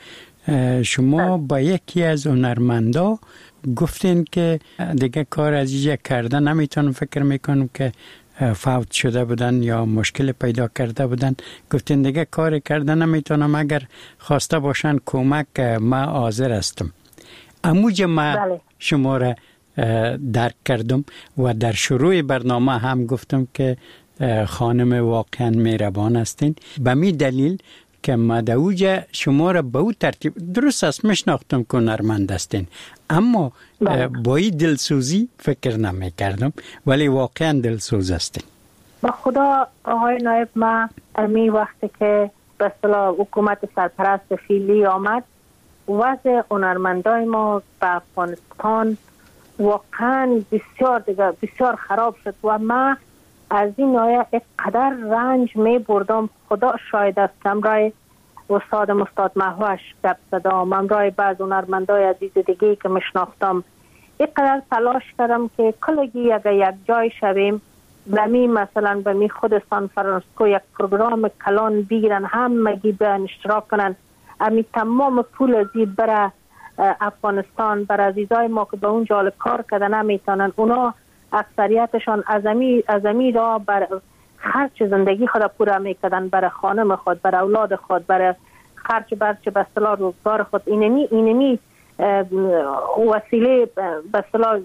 شما با یکی از هنرمندا گفتین که دیگه کار از اینجا کردن نمیتونم، فکر میکنم که فوت شده بودن یا مشکل پیدا کرده بودن. گفتین دیگه کار کردن نمیتونم، اگر خواسته باشن کمک ما حاضر هستم. اموج ما بله. شما را درک کردم و در شروع برنامه هم گفتم که خانم واقعا مهربان هستین. به می دلیل که ما دوجه شما را به او ترتیب درست است میشناختم که هنرمند هستین، اما با این دلسوزی فکر نمی کردم، ولی واقعا دلسوز هستین. با خدا آقای نایب، ما امی وقتی که به اصطلاح حکومت سرپرست فیلی آمد، وضع هنرمندای ما به افغانستان واقعا بسیار دیگه بسیار خراب شد و ما از این آیه قدر رنج می بردم. خدا شاید است. امرای استاد مستاد محوش گپ زدم، امرای بعض هنرمندای عزیز دیگه که مشناختم، یک قدر تلاش کردم که کلگی اگر یک جای شویم بمی مثلا بمی خود سان فرانسیسکو یک پروگرام کلان بگیرن، همگی به اشتراک کنن، امی تمام پول ازید برای افغانستان، بر عزیزای ما که به اونجا کار کردن نمیتونن، اونا اکثریتشان ازمی ازمی را بر خرچ زندگی خود پورا میکردن، برای خانم خود، برای اولاد خود، برای خرچ برچه به اصطلاح روزگار خود. اینمی اینمی وسیله به اصطلاح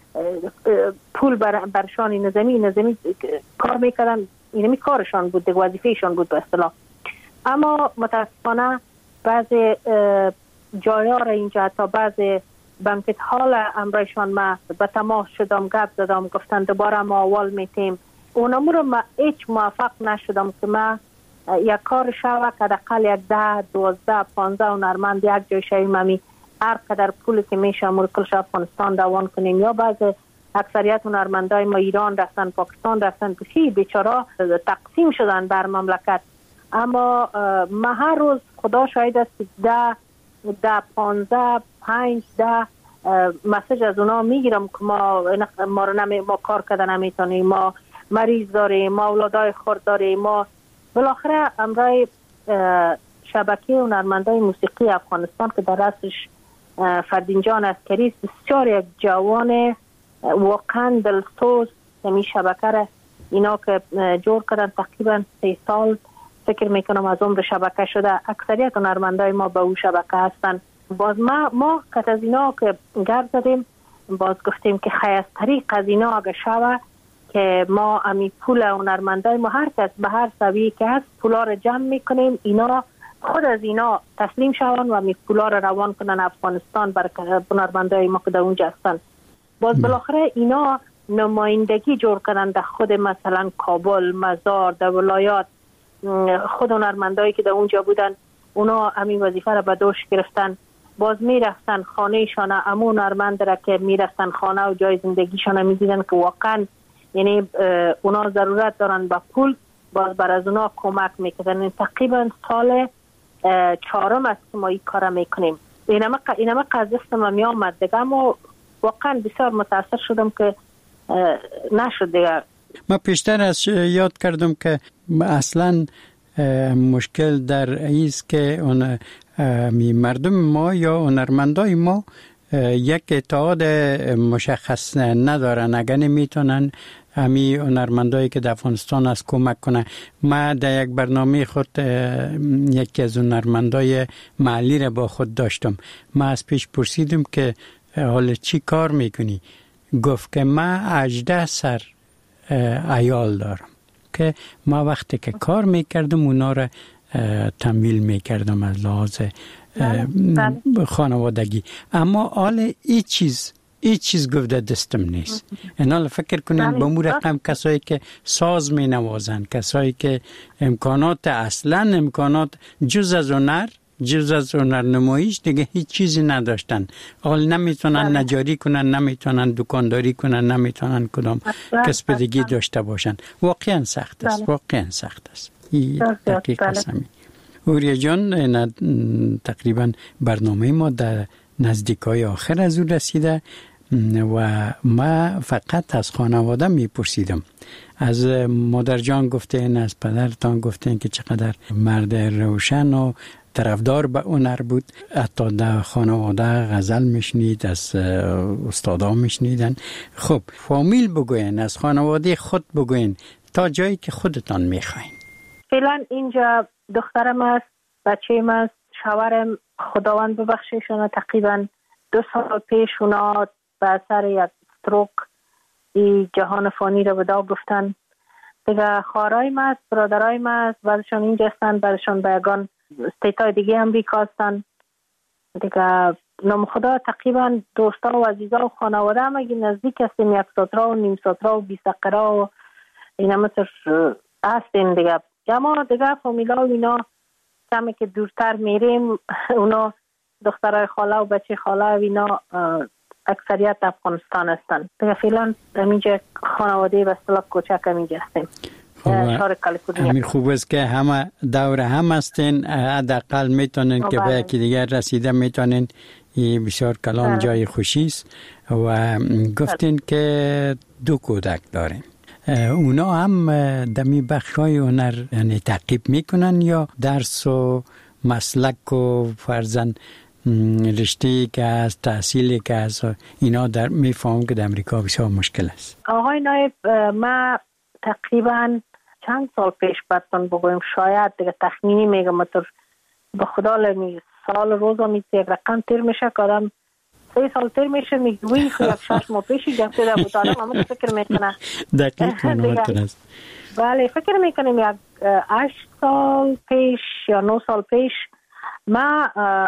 پول بر برشان نظامی نظامی کار میکردن، اینمی کارشان بود، وظیفهشان بود به اصطلاح. اما متاسفانه بعضی جایا را اینجا تا بعضی بانکت هال امرایشان ما به تماس شدم، گپ زدم، گفتن دوباره ما اول میتیم. اونمو رو ما هیچ موفق نشدم که ما یک کار شوه که دقل یک ده دوازده پانزده هنرمند یک جای شویم، همی هر قدر پولی که میشه امورکلش افغانستان دوان کنیم. یا بعض اکثریت هنرمندای ما ایران رفتن، پاکستان رفتن، کشی بیچارا تقسیم شدن بر مملکت. اما ما هر روز خدا شاید است ده ده پانزده پنج ده مسیج از اونا میگیرم که ما ما رو نمی ما کار کردن نمیتونیم، ما مریض داریم، ما اولادای خرد داریم. ما بالاخره امرای شبکه هنرمندای موسیقی افغانستان که در اصلش فردین جان عسکری بسیار یک جوان واقعا دلسوز می شبکه را اینا که جور کردن تقریبا سه سال فکر میکنم از عمر شبکه شده. اکثریت هنرمندای ما به او شبکه هستن. باز ما ما کت از اینا که گرد زدیم باز گفتیم که خیلی از طریق از اینا اگه شوه که ما امی پول هنرمندای ما هر کس به هر سویه که هست پولا رو جمع میکنیم، اینا خود از اینا تسلیم شوند و امی پولا رو روان کنن افغانستان برای هنرمندای ما که در اونجا هستن. باز بالاخره اینا نمایندگی جور کردن در خود مثلا کابل، مزار، در ولایات. خود هنرمندایی که در اونجا بودن اونا همین وظیفه را به دوش گرفتن. باز میرفتن خانه شان، امون هنرمند را که میرفتن خانه و جای زندگیشان میدیدن که واقعا یعنی اونا ضرورت دارن به پول، باز بر از اونا کمک میکردن. تقریبا سال چهارم است که ما این کار میکنیم. اینما اینما قضیه ما می آمد دیگه، اما واقعا بسیار متاثر شدم که نشد دیگه. ما پیشتر از یاد کردم که اصلا مشکل در ایست که اون مردم ما یا هنرمندای ما یک اتحاد مشخص ندارن. اگر نمیتونن همی هنرمندایی که در افغانستان از کمک کنن. ما در یک برنامه خود یکی از هنرمندای محلی را با خود داشتم. ما از پیش پرسیدم که حالا چی کار میکنی؟ گفت که ما هجده سر عیال دارم که ما وقتی که کار میکردم اونا را تمویل میکردم از لحاظ خانوادگی. اما حال ای چیز ای چیز گفته دستم نیست. اینا فکر کنین با مو رقم کسایی که ساز می نوازن، کسایی که امکانات اصلا امکانات جز از هنر جز از هنر نمایش دیگه هیچ چیزی نداشتن. حال نمیتونن نجاری کنن، نمیتونن دکانداری کنن، نمیتونن کدام کسب دیگه داشته باشن. واقعا سخت است، واقعا سخت است. این دقیق است. اوریا جان، تقریبا برنامه ما در نزدیکای آخر از او رسیده و ما فقط از خانواده میپرسیدم. از مادر جان گفتین، از پدرتان گفتین که چقدر مرد روشن و طرفدار به هنر بود. حتی در خانواده غزل میشنید، از استادا میشنیدن. خب فامیل بگوین، از خانواده خود بگوین تا جایی که خودتان میخواین. فعلا اینجا دخترم است، بچه‌م است، شوهرم خداوند ببخشیشون تقریبا دو سال پیش اونا به اثر یک استروک ای جهان فانی رو ودا گفتن. دیگه خواهرایم است، برادرایم است، بعضشان اینجا هستن، بعضشان به یگان استیتای دیگه هم بیکاستن. دیگه نام خدا تقریبا دوستا و عزیزا و خانواده هم اگه نزدیک هستیم، یک ساترا و نیم ساترا و بیسقرا و اینا مثل هستیم دیگه. اما دیگه فامیلا و اینا کمی که دورتر میریم، اونا دخترای خاله و بچه خاله و اینا اکثریت افغانستان هستن. دیگه فعلا همینجا خانواده و اصطلاح کوچک همینجا هستیم. شهر کالیفرنیا. همین خوب است که همه دور هم هستین، حداقل میتونین که به یکی دیگر رسیده میتونین. این بسیار کلام جای خوشی است. و گفتین که دو کودک دارین. اونا هم دمی بخشای هنر یعنی تعقیب میکنن یا درس و مسلک و فرزن رشته که از تحصیلی که از اینا در میفهم که در امریکا بسیار مشکل است؟ آقای نایب، ما تقریبا چند سال پیش براتون بگویم، شاید دیگه تخمینی میگم تو به خدا لمی سال روزا میشه یک رقم تیر میشه که آدم سه سال تیر میشه میگوی که یک شش ماه پیشی گفته در بود. آدم همه فکر میکنه دقیق منواتر است. بله فکر میکنیم یک هشت سال پیش یا نه سال پیش ما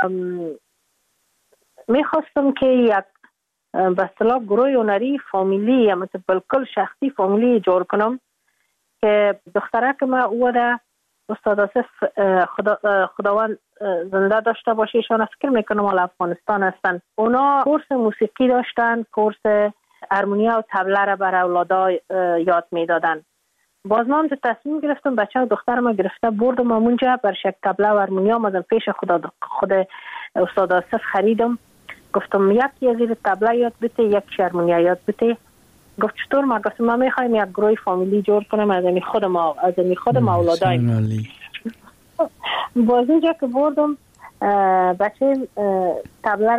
میخواستم که یک به اصطلاح گروه هنری فامیلی یا مثل بالکل شخصی فامیلی جور کنم که دختره که ما او ده استاد آصف خدا خداوند زنده داشته باشه، ایشان فکر میکنم حالا افغانستان هستن. اونا کورس موسیقی داشتن، کورس هارمونیا و طبله را بر اولادا یاد میدادن. باز ما هم تصمیم گرفتم، بچه و دختر ما گرفته بردم اونجا بر شک طبله و هارمونیا ما پیش خدا خود استاد آصف خریدم. گفتم یکی از این طبله یاد بده، یک هارمونیا یاد بده. گفت چطور؟ ما گفتم ما میخوایم یک گروه فامیلی جور کنم از این خود ما از این خود ما اولادای. باز اینجا که بردم بچه طبله را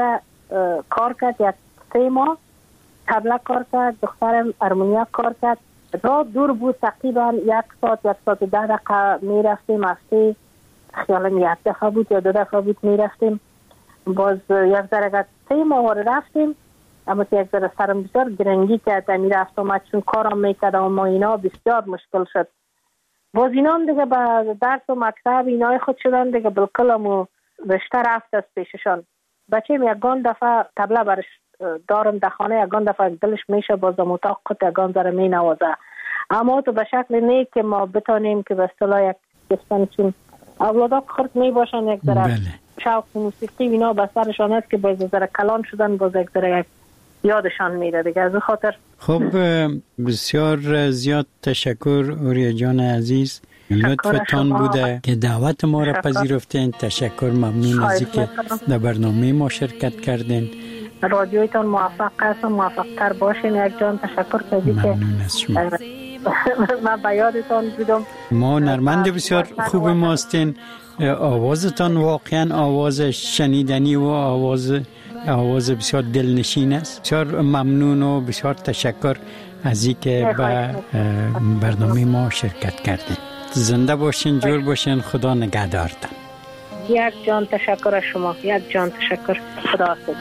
اه، کار کرد، یک سه ماه طبله کار کرد، دخترم هارمونیک کار کرد. راه دور بود، تقریبا یک ساعت یک ساعت و ده دقیقه می رفتیم. هفته خیالم یک دفعه بود یا دو دفعه بود می رفتیم. باز یک ذره سه ماه رفتیم، اما که یک ذره سرم بسیار گرنگی کرد می رفت آمد، چون کارم میکرد اما اینا بسیار مشکل شد. باز اینا هم دیگه به درس و مکتب اینای خود شدن دیگه، بالکل و رشته رفت از پیششان. بچه یکان دفعه طبله برش دارم در خانه، یکان دفعه دلش میشه باز در اتاق خود یکان ذره می نوازه، اما تو به شکل نه که ما بتانیم که به اصطلاح یک کسان چون اولادا خرد می باشن یک ذره بله. شوق موسیقی اینا به سرشان است که باز ذره کلان شدن، باز یک ذره یادشان میره دیگه. از خاطر خب بسیار زیاد تشکر اوریا جان عزیز، لطفتان بوده که دعوت ما را پذیرفتین. تشکر، ممنون از اینکه در برنامه ما شرکت کردین. رادیویتان موفق است، موفق تر باشین. یک جان تشکر کردی که ممنون از شما. من به یادتان بودم. ما نرمند بسیار خوب ماستین. آوازتان واقعا آواز شنیدنی و آواز آواز بسیار دلنشین است. بسیار ممنون و بسیار تشکر از اینکه به برنامه ما شرکت کردین. زنده باشین، جور باشین، خدا نگهدارتان. یک جان تشکر از شما، یک جان تشکر. خدا حافظ.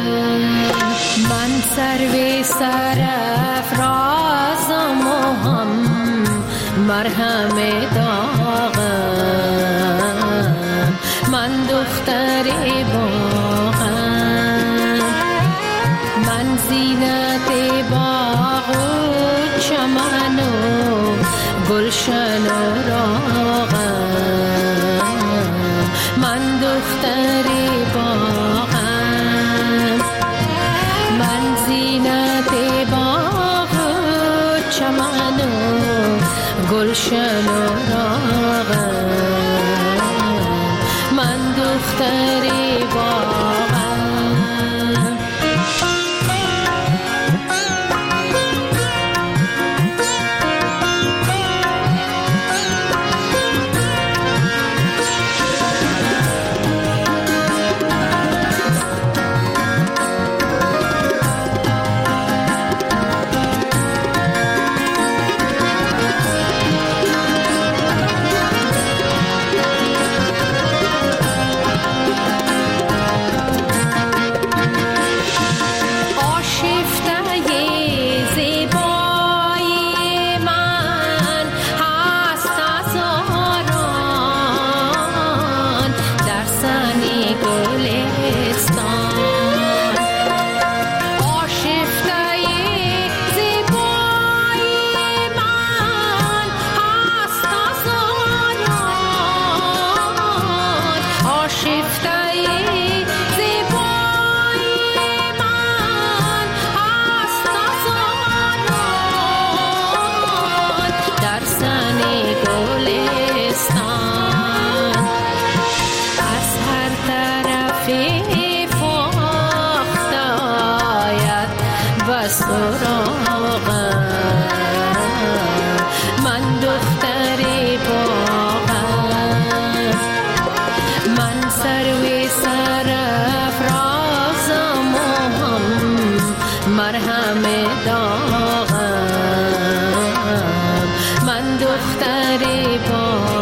من سروی سرافرازم و هم مرهم داغم، من دختری باغم، من زینت باغ و چمن و گلشن و راغم، من دختری باغم، من زینت باغ و چمن و گلشن و راغم، من دختری باغم. دختری با